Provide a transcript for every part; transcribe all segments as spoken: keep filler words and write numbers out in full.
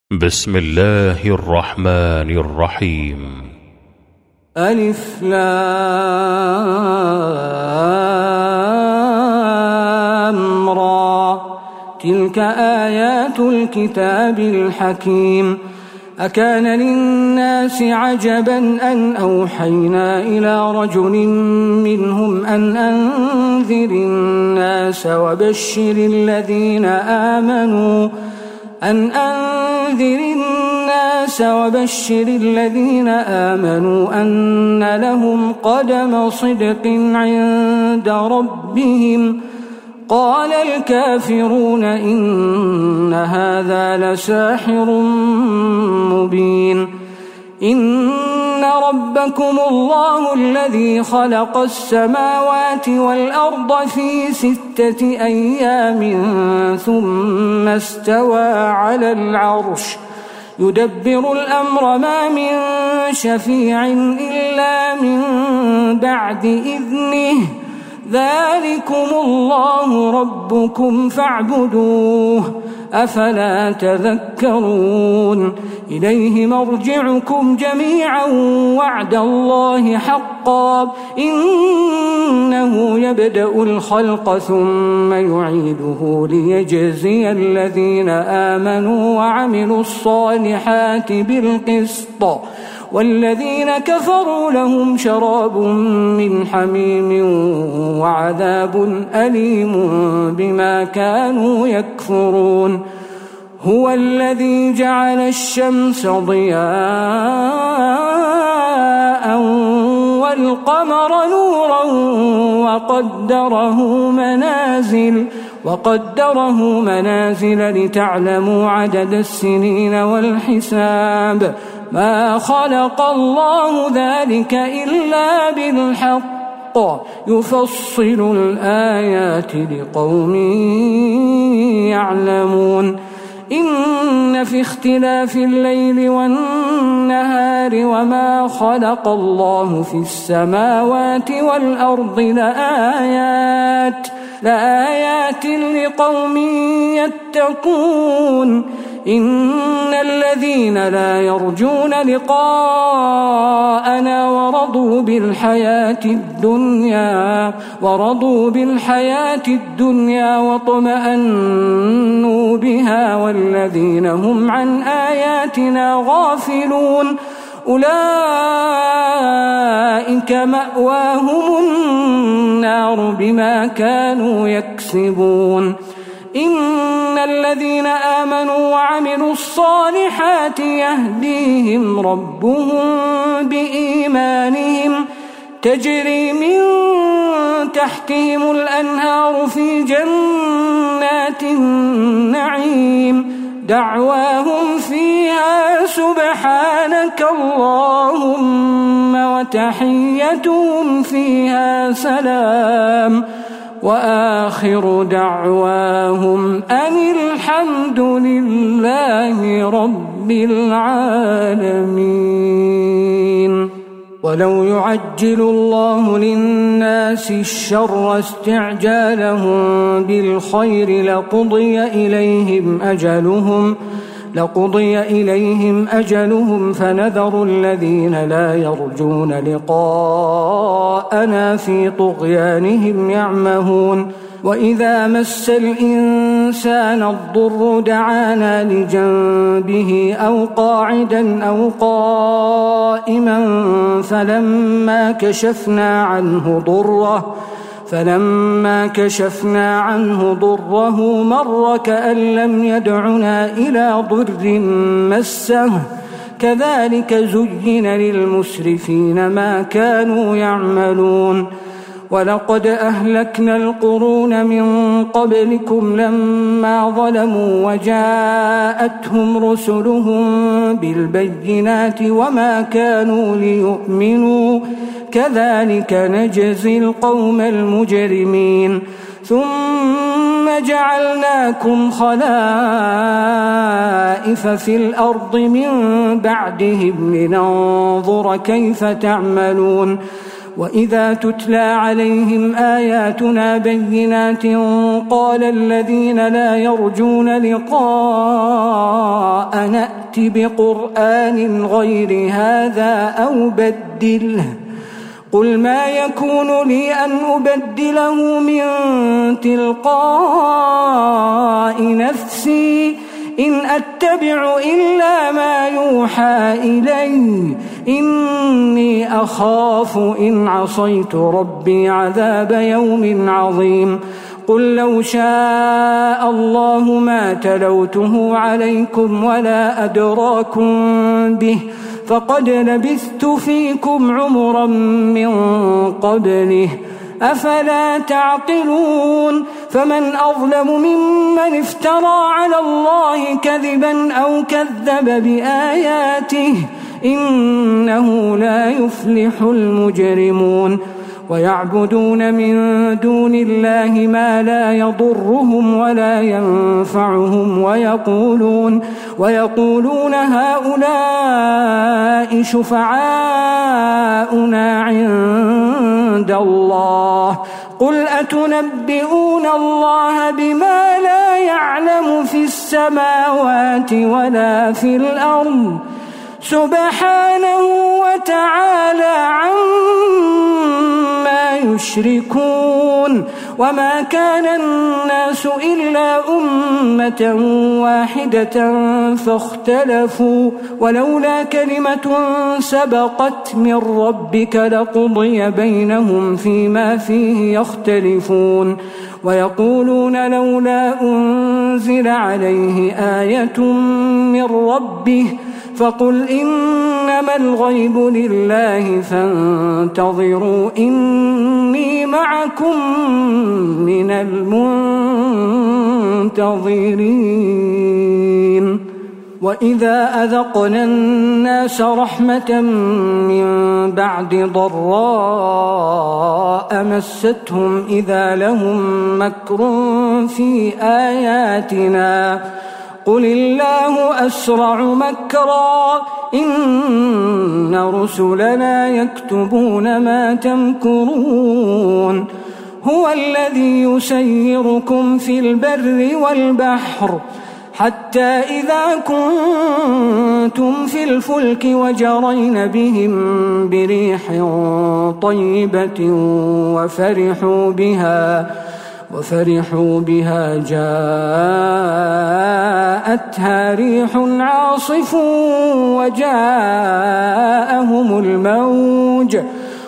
بسم الله الرحمن الرحيم. ألف لام را تلك آيات الكتاب الحكيم. أكان للناس عجبا أن أوحينا إلى رجل منهم أن أنذر الناس وبشر الذين آمنوا أن أنذر الناس وبشر الذين آمنوا أن لهم قدم صدق عند ربهم. قال الكافرون إن هذا لساحر مبين. إن ربكم الله الذي خلق السماوات والأرض في ستة أيام ثم استوى على العرش يدبر الأمر ما من شفيع إلا من بعد إذنه ذلكم الله ربكم فاعبدوه أفلا تذكرون. إليه مرجعكم جميعا وعد الله حقا إنه يبدأ الخلق ثم يعيده ليجزي الذين آمنوا وعملوا الصالحات بالقسط والذين كفروا لهم شراب من حميم وعذاب أليم بما كانوا يكفرون. هو الذي جعل الشمس ضياء والقمر نورا وقدره منازل وقدره منازل لتعلموا عدد السنين والحساب. ما خلق الله ذلك إلا بالحق يفصل الآيات لقوم يعلمون. إن في اختلاف الليل والنهار وما خلق الله في السماوات والأرض لآيات لآيات لقوم يتقون. إن الذين لا يرجون لقاءنا ورضوا بالحياة الدنيا ورضوا بالحياة الدنيا واطمأنوا بها والذين هم عن آياتنا غافلون أولئك مأواهم النار بما كانوا يكسبون. إن الذين آمنوا وعملوا الصالحات يهديهم ربهم بإيمانهم تجري من تحتهم الأنهار في جنات النعيم دعواهم فيها سبحانك اللهم وتحيتهم فيها سلام وآخر دعواهم أن الحمد لله رب العالمين. ولو يعجل الله للناس الشر استعجالهم بالخير لقضي إليهم أجلهم لقضي إليهم أجلهم فنذر الذين لا يرجون لقاءنا في طغيانهم يعمهون. وإذا مس الإنسان الضر دعانا لجنبه أو قاعدا أو قائما فلما كشفنا عنه ضره فلما كشفنا عنه ضره مر كأن لم يدعنا إلى ضر مسه كذلك زين للمسرفين ما كانوا يعملون. ولقد أهلكنا القرون من قبلكم لما ظلموا وجاءتهم رسلهم بالبينات وما كانوا ليؤمنوا كذلك نجزي القوم المجرمين. ثم جعلناكم خلائف في الأرض من بعدهم لننظر كيف تعملون. وإذا تتلى عليهم آياتنا بينات قال الذين لا يرجون لقاء نأت بقرآن غير هذا أو بدله قل ما يكون لي أن أبدله من تلقاء نفسي إن أتبع إلا ما يوحى إلي إني أخاف إن عصيت ربي عذاب يوم عظيم قل لو شاء الله ما تلوته عليكم ولا أدراكم به فقد لبثت فيكم عمرا من قبله أفلا تعقلون فمن أظلم ممن افترى على الله كذبا أو كذب بآياته إنه لا يفلح المجرمون ويعبدون من دون الله ما لا يضرهم ولا ينفعهم ويقولون, ويقولون هؤلاء شفعاؤنا عند الله قل أتنبئون الله بما لا يعلم في السماوات ولا في الأرض سبحانه وتعالى عما يشركون وما كان الناس إلا أمة واحدة فاختلفوا ولولا كلمة سبقت من ربك لقضي بينهم فيما فيه يختلفون ويقولون لولا أنزل عليه آية من ربه فقل إنما الغيب لله فانتظروا إني معكم من المنتظرين وإذا أذقنا الناس رحمة من بعد ضراء مستهم إذا لهم مكر في آياتنا قل الله أسرع مكرا إن رسلنا يكتبون ما تمكرون هو الذي يسيركم في البر والبحر حتى إذا كنتم في الفلك وجرين بهم بريح طيبة وفرحوا بها وفرحوا بها جاءتها ريح عاصف وجاءهم الموج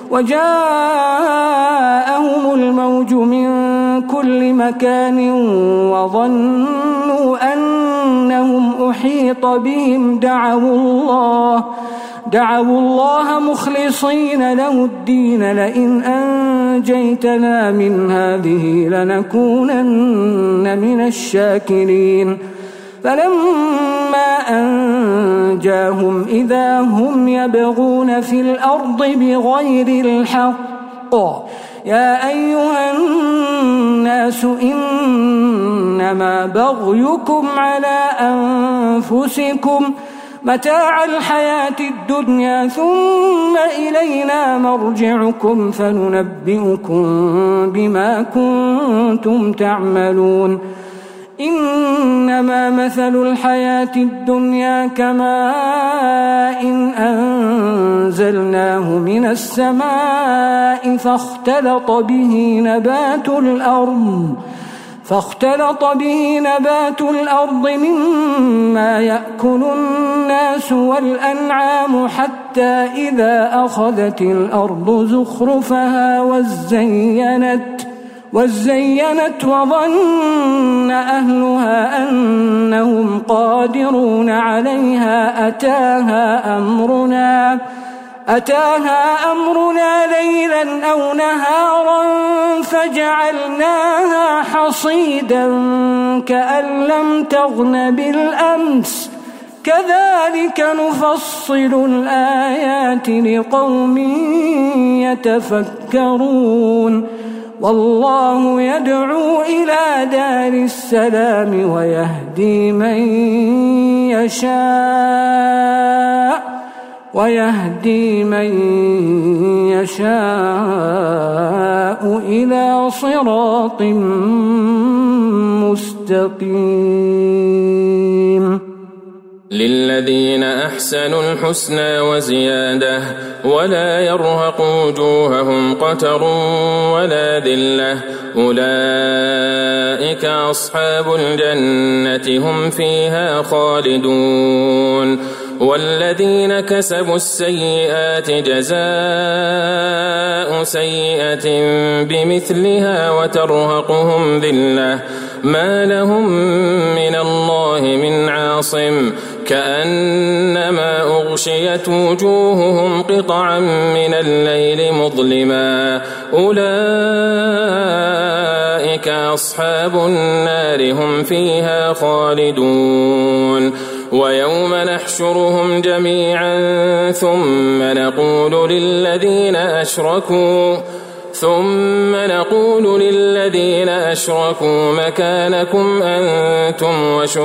وجاءهم الموج من كل مكان وظنوا أنهم أحيط بهم دعوا الله دعوا الله مخلصين له الدين لئن أنجيتنا من هذه لنكونن من الشاكرين فلما أنجاهم إذا هم يبغون في الأرض بغير الحق يا أيها الناس إنما بغيكم على أنفسكم متاع الحياة الدنيا ثم إلينا مرجعكم فننبئكم بما كنتم تعملون إنما مثل الحياة الدنيا كماء إن أنزلناه من السماء فاختلط به نبات الأرض فاختلط به نبات الأرض مما يأكل الناس والأنعام حتى إذا أخذت الأرض زخرفها وزينت وزينت وظن أهلها أنهم قادرون عليها أتاها أمرنا أتاها أمرنا ليلا أو نهارا فجعلناها حصيدا كأن لم تغن بالأمس كذلك نفصل الآيات لقوم يتفكرون والله يدعو إلى دار السلام ويهدي من يشاء ويهدي من يشاء إلى صراط مستقيم. للذين أحسنوا الحسنى وزيادة ولا يرهق وجوههم قتر ولا ذلة أولئك أصحاب الجنة هم فيها خالدون. والذين كسبوا السيئات جزاء سيئة بمثلها وترهقهم ذلة ما لهم من الله من عاصم كأنما أغشيت وجوههم قطعا من الليل مظلما أولئك أصحاب النار هم فيها خالدون. ويوم نحشرهم جميعا ثم نقول للذين أشركوا ثم نقول للذين أشركوا مكانكم أنتم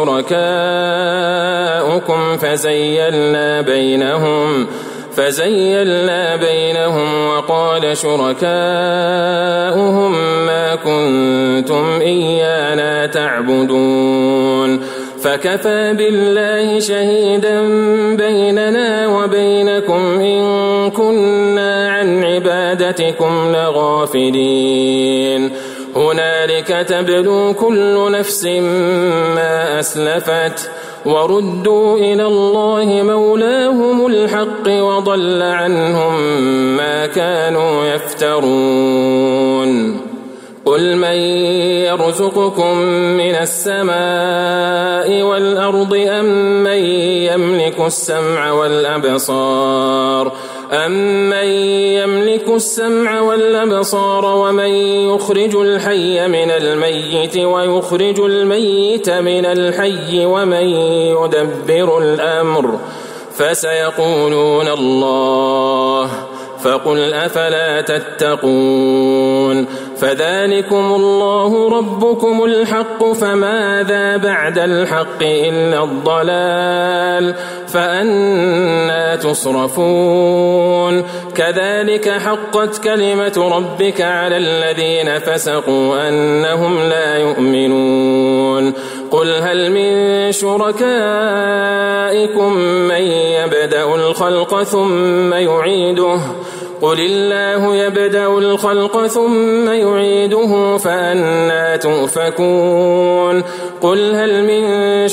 وشركاؤكم فزيلنا بينهم فزيلنا بينهم وقال شركاؤهم ما كنتم إيانا تعبدون فكفى بالله شهيدا بيننا وبينكم إن كنا عن عبادتكم لغافلين. هنالك تبلو كل نفس ما أسلفت وردوا إلى الله مولاهم الحق وضل عنهم ما كانوا يفترون. قل من يرزقكم من السماء والأرض أم من يملك السمع والأبصار أمن يملك السمع والأبصار ومن يخرج الحي من الميت ويخرج الميت من الحي ومن يدبر الأمر فسيقولون الله فقل أفلا تتقون. فذلكم الله ربكم الحق فماذا بعد الحق إلا الضلال فأنى تصرفون. كذلك حقت كلمة ربك على الذين فسقوا أنهم لا يؤمنون. قل هل من شركائكم من يبدأ الخلق ثم يعيده قل الله يبدأ الخلق ثم يعيده فأنى تؤفكون. قل هل من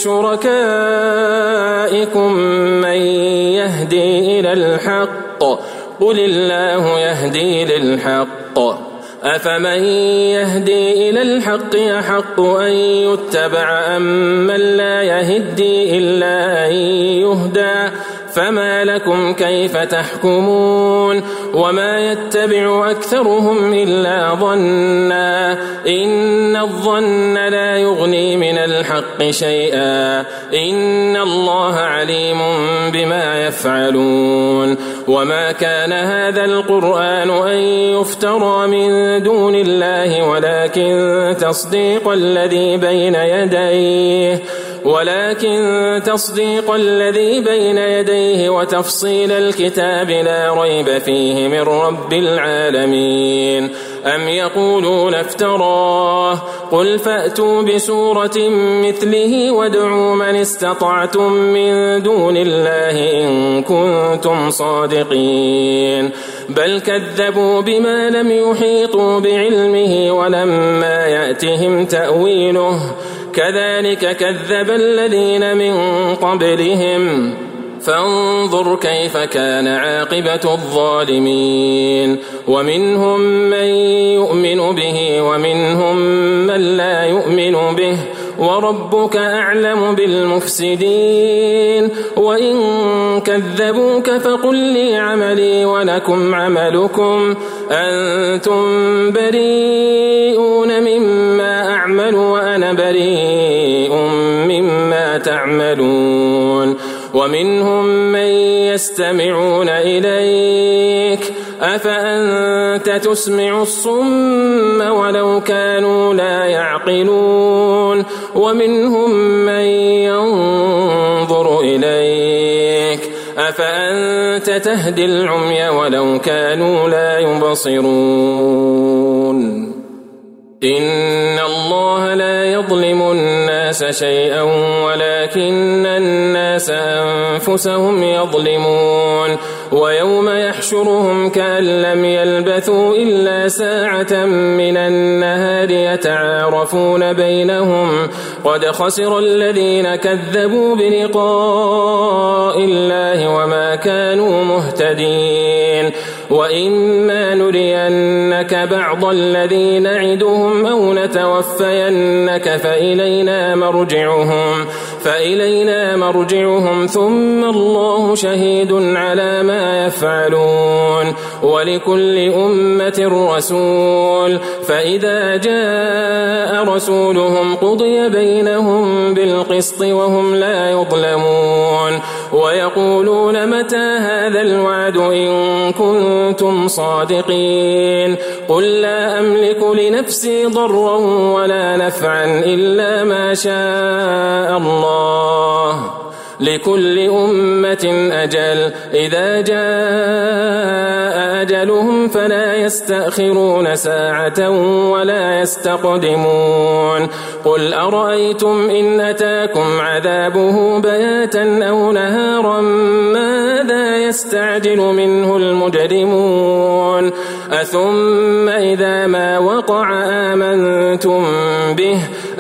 شركائكم من يهدي إلى الحق قل الله يهدي للحق أفمن يهدي إلى الحق أحق أن يتبع أم من لا يهدي إلا أن يهدى فما لكم كيف تحكمون. وما يتبع أكثرهم إلا ظنا إن الظن لا يغني من الحق شيئا إن الله عليم بما يفعلون. وما كان هذا القرآن أن يفترى من دون الله ولكن تصديق الذي بين يديه ولكن تصديق الذي بين يديه وتفصيل الكتاب لا ريب فيه من رب العالمين. أم يقولون افتراه قل فأتوا بسورة مثله وادعوا من استطعتم من دون الله إن كنتم صادقين. بل كذبوا بما لم يحيطوا بعلمه ولما يأتهم تأويله كذلك كذب الذين من قبلهم فانظر كيف كان عاقبة الظالمين. ومنهم من يؤمن به ومنهم من لا يؤمن به وربك أعلم بالمفسدين. وإن كذبوك فقل لي عملي ولكم عملكم أنتم بريئون مما أعمل وأنا بريء مما تعملون. ومنهم من يستمعون إليك أفأنت تسمع الصم ولو كانوا لا يعقلون. ومنهم من ينظر إليك أفأنت تهدي العمي ولو كانوا لا يبصرون إن الله لا يظلم الناس شيئا ولكن الناس أنفسهم يظلمون ويوم يحشرهم كأن لم يلبثوا إلا ساعة من النهار يتعارفون بينهم قد خسر الذين كذبوا بلقاء الله وما كانوا مهتدين وإما نرينك بعض الذي نعدهم أو نتوفينك فإلينا مرجعهم فإلينا مرجعهم ثم الله شهيد على ما يفعلون ولكل أمة رسول فإذا جاء رسولهم قضي بينهم بالقسط وهم لا يظلمون ويقولون متى هذا الوعد إن كنتم صادقين قل لا أملك لنفسي ضرا ولا نفعا إلا ما شاء الله لكل أمة أجل إذا جاء أجلهم فلا يستأخرون ساعة ولا يستقدمون قل أرأيتم إن أتاكم عذابه بياتا أو نهارا ماذا يستعجل منه المجرمون أثم إذا ما وقع آمنتم به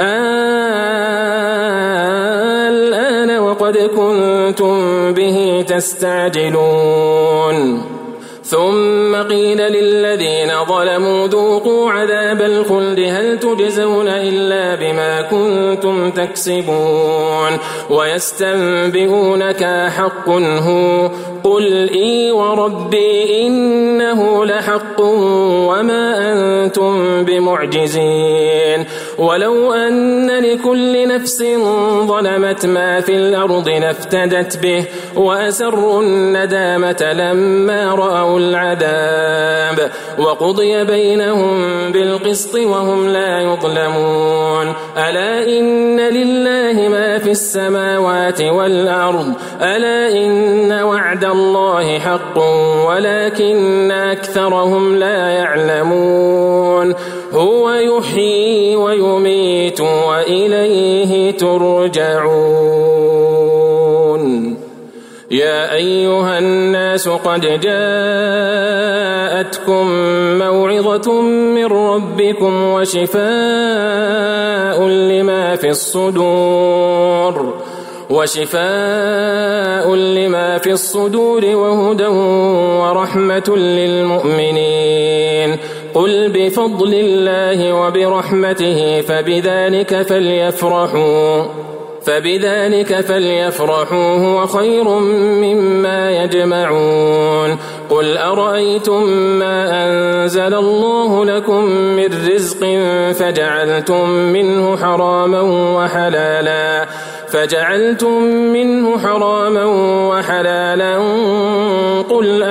الآن وقد كنتم به تستعجلون ثم قيل للذين ظلموا ذوقوا عذاب الخلد هل تجزون إلا بما كنتم تكسبون ويستنبئونك حق هو قل إي وربي إنه لحق وما أنتم بمعجزين ولو أن لكل نفس ظلمت ما في الأرض لافتدت به وأسروا الندامة لما رأوا العذاب وقضي بينهم بالقسط وهم لا يظلمون ألا إن لله ما في السماوات والأرض ألا إن وعد الله حق ولكن أكثرهم لا يعلمون هو يحيي ويميت وإليه ترجعون يا أيها الناس قد جاءتكم موعظة من ربكم وشفاء لما في الصدور وشفاء لما في الصدور وهدى ورحمة للمؤمنين قل بفضل الله وبرحمته فبذلك فليفرحوا فبذلك فليفرحوا هو خير مما يجمعون قل أرأيتم ما أنزل الله لكم من رزق فجعلتم منه حراما وحلالا فجعلتم منه حراما وحلالا قل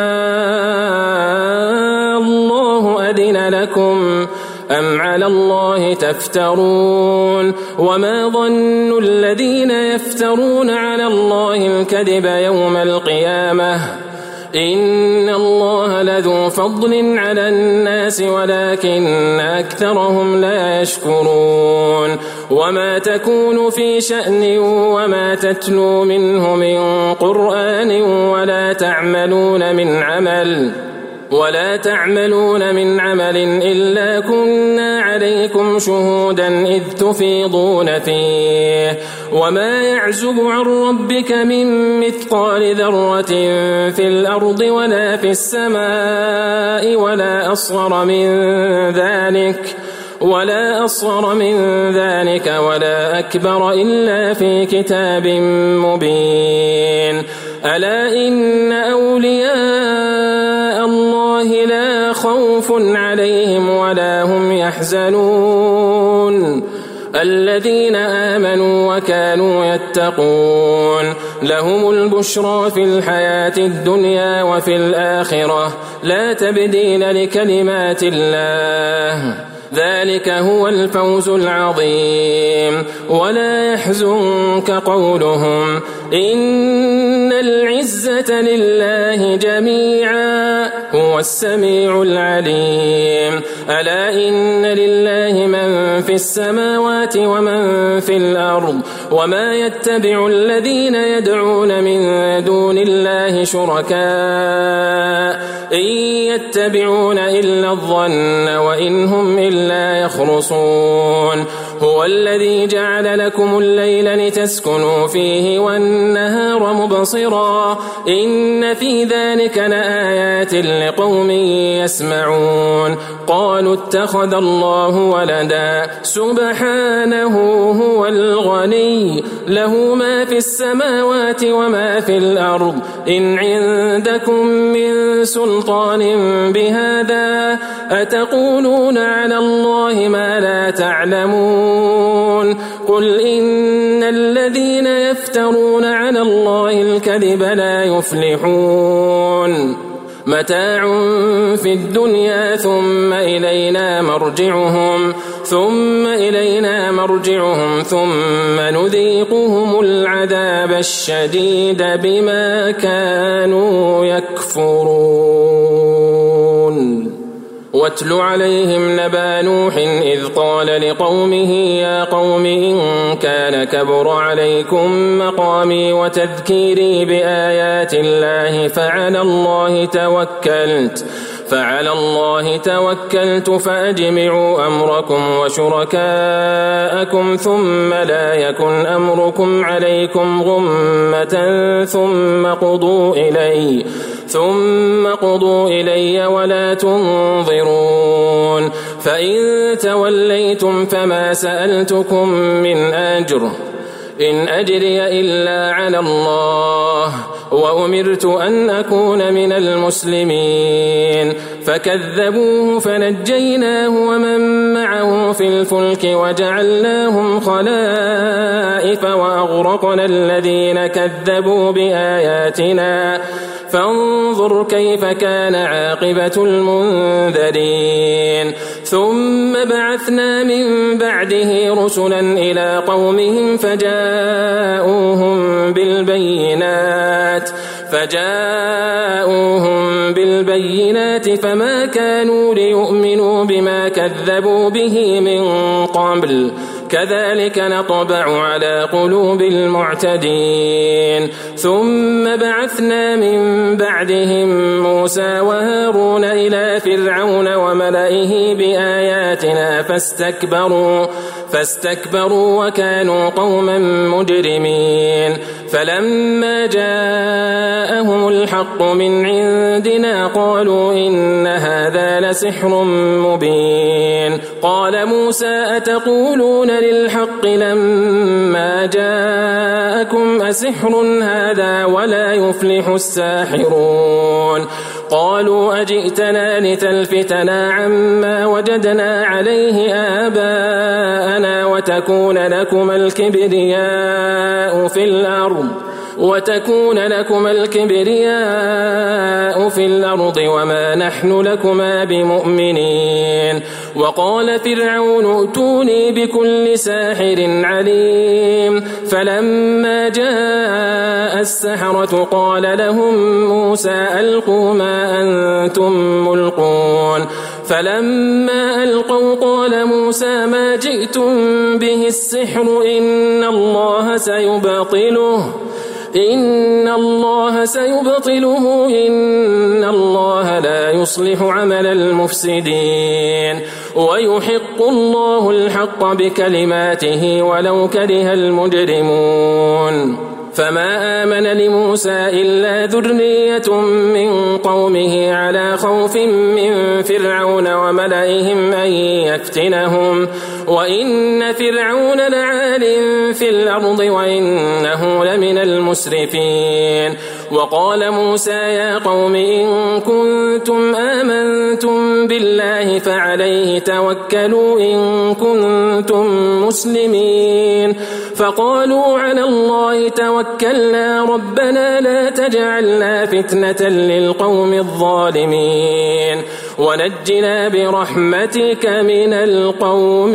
آه الله أذن لكم أم على الله تفترون وما ظن الذين يفترون على الله الكذب يوم القيامة إن الله لذو فضل على الناس ولكن أكثرهم لا يشكرون وما تكون في شأن وما تتلو منه من قرآن ولا تعملون من عمل ولا تعملون من عمل إلا كنا عليكم شهودا إذ تفيضون فيه وما يعزب عن ربك من مثقال ذرة في الأرض ولا في السماء ولا أصغر من ذلك ولا أصغر من ذلك ولا أكبر إلا في كتاب مبين ألا إن أولياء الله لا خوف عليهم ولا هم يحزنون الذين آمنوا وكانوا يتقون لهم البشرى في الحياة الدنيا وفي الآخرة لا تبديل لكلمات الله ذلك هو الفوز العظيم. ولا يحزنك قولهم إن العزة لله جميعا هو السميع العليم. ألا إن لله من في السماوات ومن في الأرض وما يتبع الذين يدعون من دون الله شركاء إن يتبعون إلا الظن وإن هم إلا يخرصون. هو الذي جعل لكم الليل لتسكنوا فيه والنهار مبصرا إن في ذلك لآيات لقوم يسمعون. قالوا اتخذ الله ولدا سبحانه هو الغني له ما في السماوات وما في الأرض إن عندكم من سلطان بهذا أتقولون على الله ما لا تعلمون. قل إن الذين يفترون على الله الكذب لا يفلحون. متاع في الدنيا ثم إلينا مرجعهم ثم إلينا مرجعهم ثم نذيقهم العذاب الشديد بما كانوا يكفرون. واتل عليهم نبأ نوح إذ قال لقومه يا قوم إن كان كبر عليكم مقامي وتذكيري بآيات الله فعلى الله توكلت فعلى الله توكلت فأجمعوا أمركم وشركاءكم ثم لا يكن أمركم عليكم غمة ثم قضوا إلي ثم قضوا إلي ولا تنظرون. فإن توليتم فما سألتكم من أجر إن أجري إلا على الله وأمرت أن أكون من المسلمين. فكذبوه فنجيناه ومن معه في الفلك وجعلناهم خلائف وأغرقنا الذين كذبوا بآياتنا فانظر كيف كان عاقبة المنذرين. ثم بعثنا من بعده رسلا إلى قومهم فجاءوهم بالبينات فجاءوهم بالبينات فما كانوا ليؤمنوا بما كذبوا به من قبل كذلك نطبع على قلوب المعتدين. ثم بعثنا من بعدهم موسى وهارون إلى فرعون وملئه بآياتنا فاستكبروا فاستكبروا وكانوا قوما مجرمين. فلما جاءهم الحق من عندنا قالوا إن هذا لسحر مبين. قال موسى أتقولون للحق لما جاءكم أسحر هذا ولا يفلح الساحرون. قالوا أجئتنا لتلفتنا عما وجدنا عليه آباءنا وتكون لكما الكبرياء في الأرض وتكون لكما الكبرياء في الأرض وما نحن لكما بمؤمنين. وقال فرعون ائتوني بكل ساحر عليم. فلما جاء السحرة قال لهم موسى ألقوا ما أنتم ملقون. فلما ألقوا قال موسى ما جئتم به السحر إن الله سيبطله إن الله سيبطله إن الله لا يصلح عمل المفسدين ويحق الله الحق بكلماته ولو كره المجرمون. فما آمن لموسى إلا ذرية من قومه على خوف من فرعون وملئهم أن يفتنهم وإن فرعون لعال في الأرض وإنه لمن المسرفين. وقال موسى يا قوم إن كنتم آمنتم بالله فعليه توكلوا إن كنتم مسلمين. فقالوا على الله توكلنا ربنا لا تجعلنا فتنة للقوم الظالمين ونجنا برحمتك من القوم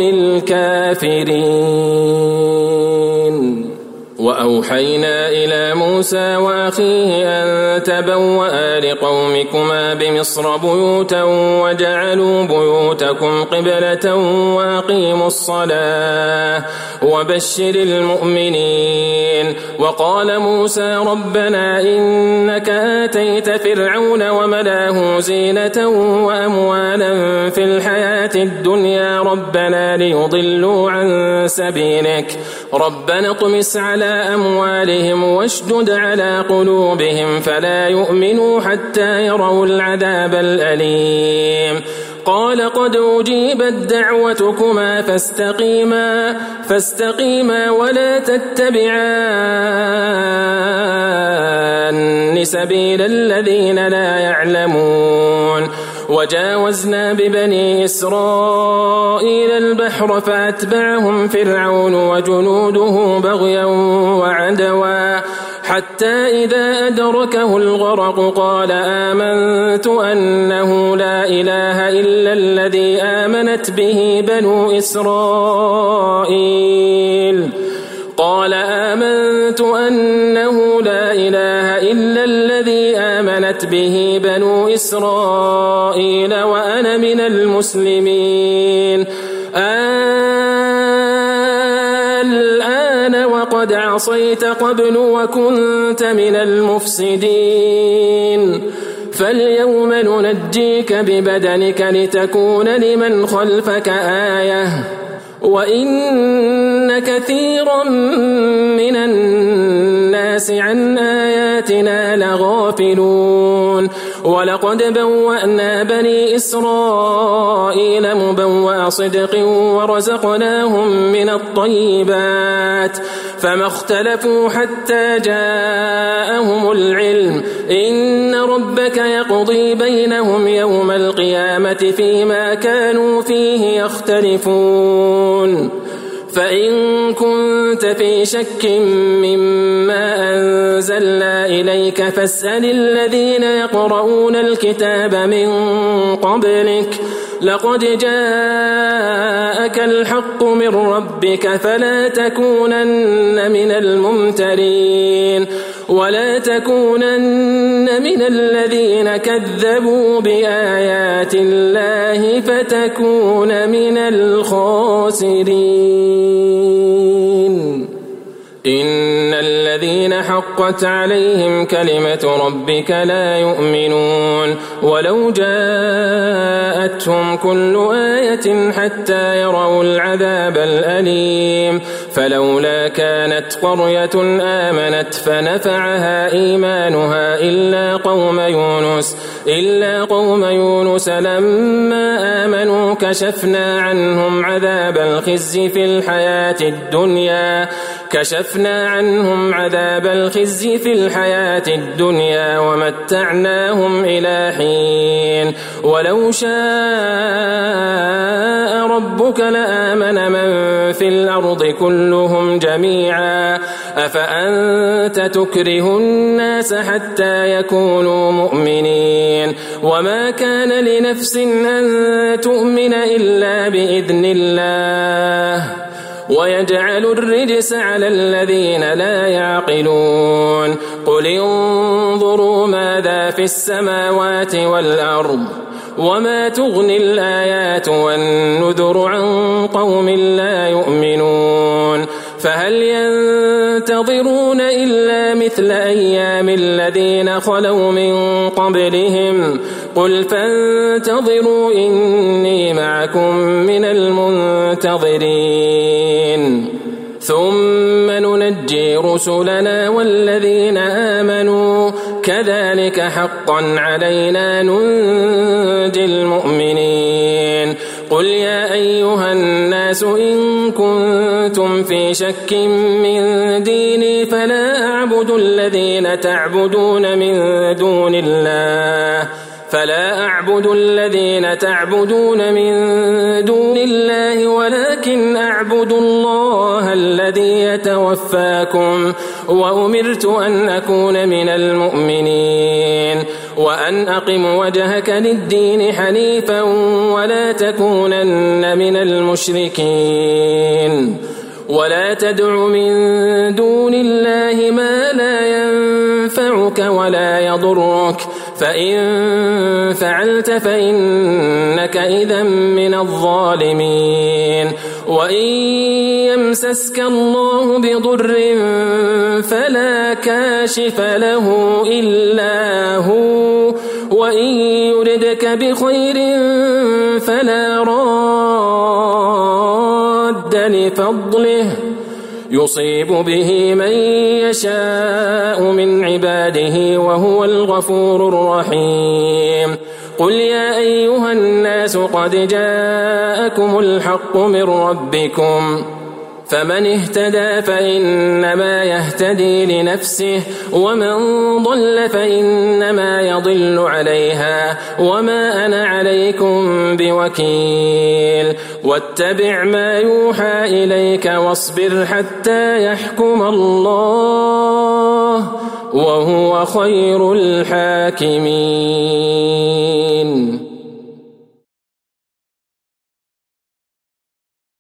الكافرين. وأوحينا إلى موسى وأخيه أن تبوأ لقومكما بمصر بيوتا وجعلوا بيوتكم قبلة وأقيموا الصلاة وبشر المؤمنين. وقال موسى ربنا إنك آتيت فرعون وملاه زينة وأموالا في الحياة الدنيا ربنا ليضلوا عن سبيلك ربنا اطمس على أموالهم واشدد على قلوبهم فلا يؤمنوا حتى يروا العذاب الأليم. قال قد أجيبت دعوتكما فاستقيما فاستقيما ولا تتبعان سبيل الذين لا يعلمون. وجاوزنا ببني إسرائيل البحر فأتبعهم فرعون وجنوده بغيا وعدوا حتى إذا أدركه الغرق قال آمنت أنه لا إله إلا الذي آمنت به بنو إسرائيل قال آمنت أنه لا إله إلا الذي آمنت به بنو إسرائيل وأنا من المسلمين. الآن وقد عصيت قبل وكنت من المفسدين فاليوم ننجيك ببدنك لتكون لمن خلفك آية وإن كثيرا من الناس عن آياتنا لغافلون. ولقد بوأنا بني إسرائيل مبوأ صدق ورزقناهم من الطيبات فما اختلفوا حتى جاءهم العلم إن ربك يقضي بينهم يوم القيامة فيما كانوا فيه يختلفون. فإن كنت في شك مما أنزلنا إليك فاسأل الذين يقرؤون الكتاب من قبلك لقد جاءك الحق من ربك فلا تكونن من الممترين ولا تكونن من الذين كذبوا بآيات الله فتكون من الخاسرين. إن الذين حقت عليهم كلمة ربك لا يؤمنون ولو جاءتهم كل آية حتى يروا العذاب الأليم فلولا كانت قرية آمنت فنفعها إيمانها إلا قوم يونس إلا قوم يونس لما آمنوا كشفنا عنهم عذاب الخزي في الحياة الدنيا كشفنا عنهم عذاب الخزي في الحياة الدنيا ومتعناهم إلى حين ولو شاء ربك لآمن من في الأرض كلهم جميعا أفأنت تكره الناس حتى يكونوا مؤمنين وما كان لنفس أن تؤمن إلا بإذن الله ويجعل الرجس على الذين لا يعقلون. قل انظروا ماذا في السماوات والأرض وما تغني الآيات والنذر عن قوم لا يؤمنون فهل ينتظرون إلا مثل أيام الذين خلوا من قبلهم قل فانتظروا إني معكم من المنتظرين ثم ننجي رسلنا والذين آمنوا كذلك حقا علينا ننجي المؤمنين. قل يا أيها الناس إن كنتم في شك من ديني فلا أعبد الذين تعبدون من دون الله فلا أعبد الذين تعبدون من دون الله ولكن أعبد الله الذي يتوفاكم وأمرت أن أكون من المؤمنين وأن أقم وجهك للدين حنيفا ولا تكونن من المشركين ولا تدع من دون الله ما لا ينفعك ولا يضرك فإن فعلت فإنك إذا من الظالمين وإن يمسسك الله بضر فلا كاشف له إلا هو وإن يردك بخير فلا راد لفضله يصيب به من يشاء من عباده وهو الغفور الرحيم قل يا أيها الناس قد جاءكم الحق من ربكم فمن اهتدى فإنما يهتدي لنفسه ومن ضل فإنما يضل عليها وما أنا عليكم بوكيل واتبع ما يوحى إليك واصبر حتى يحكم الله وهو خير الحاكمين.